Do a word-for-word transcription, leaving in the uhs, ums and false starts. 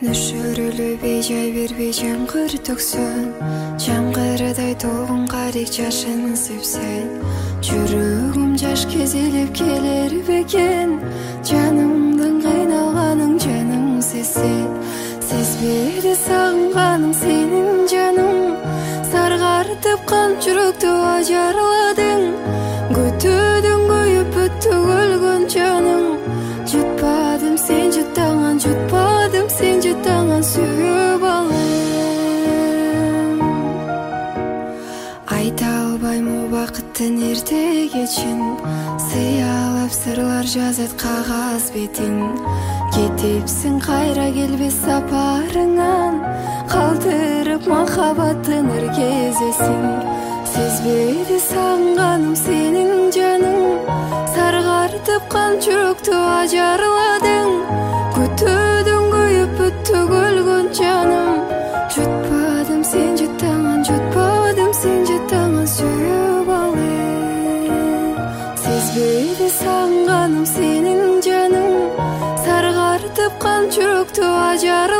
Нөшөрүлү бейжай бербей жаңгыр төксөң, жаңгырдай толгон карик жашын сепсен, жүрөгүм жаш кезелеп келер бекен, жанымдын кыйналганың жаның сезсен, сезбеди сагынганың сенин жаның, саргартып кан жүрөктү ажарладың, күтүүдүн көйүп бүттү өлгөн жаның, жутпадым сен жутаңан, жутпадым сен жутаңан сүйүп алым. Айта албайм убакыттын эрте кечин, сыялап сырлар жазат кагаз бетин, кетипсиң кайра келбес сапарыңан, калтырып махабаттын ыр кезесин, сезбейди сагынганым сенин жаның, саргартып кан жүрөктү ажарладың, күтүүдүн көйүп бүттү өлгөн жаным, жутпадым сен жутаңан, жутпадым сен жутаңан сүйүп алым. Сезбейди сагынганым сенин жаның, саргартып кан жүрөктү ажар